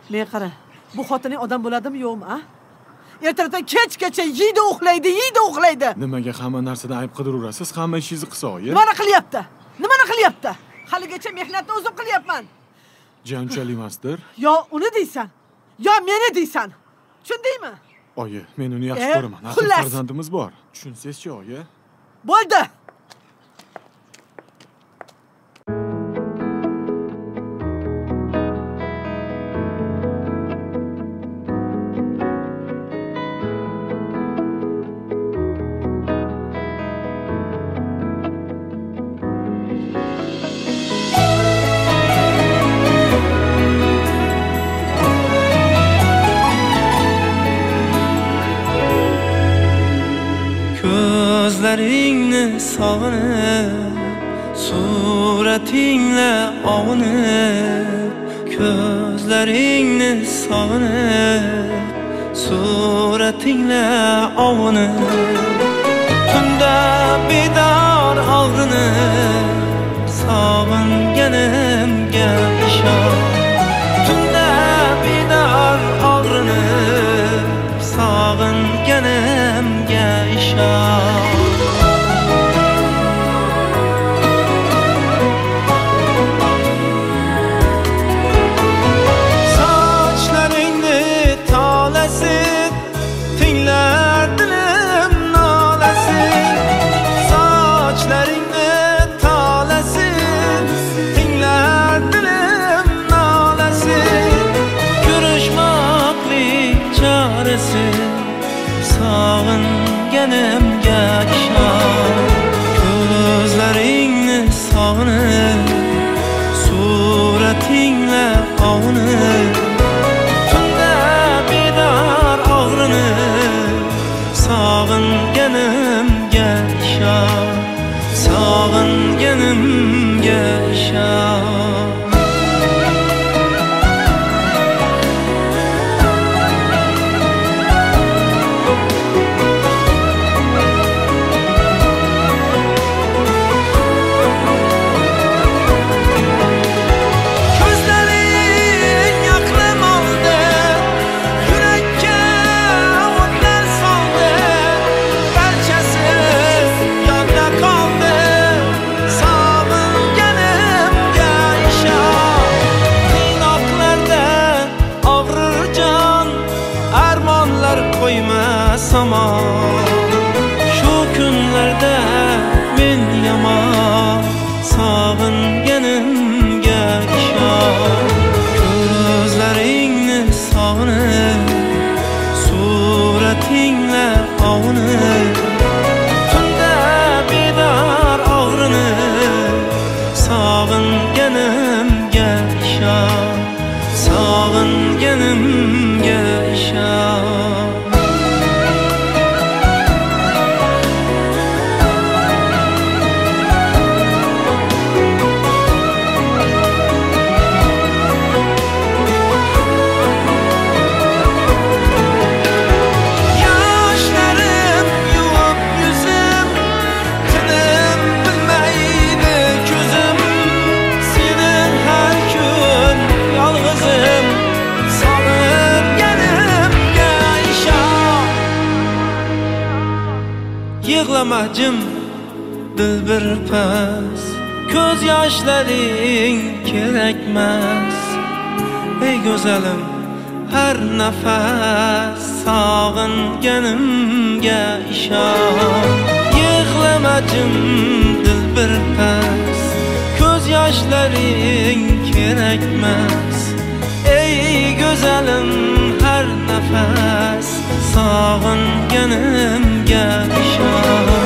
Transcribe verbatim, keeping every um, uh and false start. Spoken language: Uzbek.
Men qara, bu xotining odam bo'ladimi yo'qmi, a? Ertadan kechgacha yeydi, uxlaydi, yeydi, uxlaydi. Nimaga hamma narsadan ayb qidirurasiz? Hamma ishingizni qilsa, oyi. Nimani qilyapti? Nimani qilyapti? Haligacha mehnatni o'zim qilyapman. Janjal emasdir? Yo uni deysan, yo meni deysan. Tushundingmi? Oyi, men uni yaxshi ko'raman. Axir farzandimiz bor. Tushunsiz-chi, oyi? Bo'ldi. Gözlerini sağınıp, suretinle avınıp. Gözlerini sağınıp, suretinle avınıp. Tünde bidar ağrınıp, sağıngenim gelişan. Tünde bidar ağrınıp, sağıngenim gelişan. Sağıngenim yaşar. Gözlerini sağınıp, suretinle avınıp. Tünde bidar ağrınıp, sağıngenim yaşar. Sağıngenim yaşar. Sama şu günlerde men yaman sağıngenim yaşar. Gözlerini sağınıp, suretinle avınıp. Tünde bidar ağrınıp, sağıngenim yaşar. Sağıngenim yaşar. Yığlamacım dilbir pas, göz yaşların gerekmez. Ey güzelim her nefes sağıngenim yaşar. Yığlamacım dilbir pas, göz yaşların gerekmez. Ey güzelim her nefes sağıngenim yaşar.